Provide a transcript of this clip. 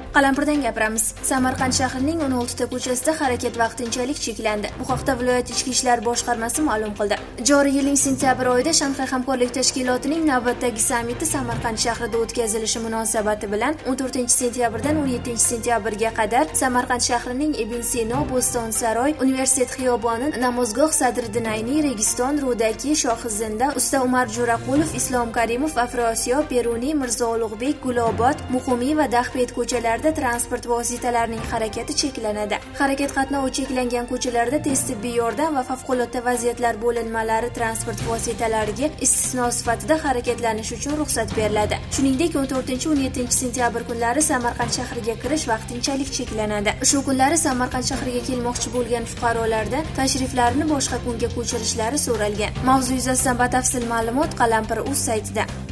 Qalampirdan gapiramiz. Samarqand shahrining 16 ta ko'chasida harakat vaqtinchalik cheklandi. Bu haqda viloyat ichki ishlar boshqarmasi ma'lum qildi. Joriy yilning sentyabr oyida Shanxay hamkorlik tashkilotining navbatdagi sammiti Samarqand shahrida o'tkazilishi munosabati bilan 14-sentyabrdan 17-sentyabrga qadar Samarqand shahrining Ibn Sino, Bo'stonsaroy, Universitet xiyoboni, Namozgoh, Sadriddin Ayniy, Registon, Rudaki, Shohizinda, Usta Umar Jo'raqulov, Islom Karimov, Afrosiyob, Beruniy, Mirzo Ulug'bek, Gulobod, Muqimiy va Dahbet ko'chalarida transport vositalarining harakati cheklanadi. Harakat qatnovi cheklangan ko'chalarda tez tibbiy yordam va favqulodda vaziyatlar bo'linmalari transport vositalariga istisno sifatida harakatlanish uchun ruxsat beriladi. Shuningdek, 14-17-sentyabr kunlari Samarqand shahriga kirish vaqtinchalik cheklanadi. Shu kunlari Samarqand shahriga kelmoqchi bo'lgan fuqarolarda tashriflarini boshqa kunga ko'chirishlari so'ralgan. Mavzu yuzasidan batafsil ma'lumot Qalampir.uz saytida.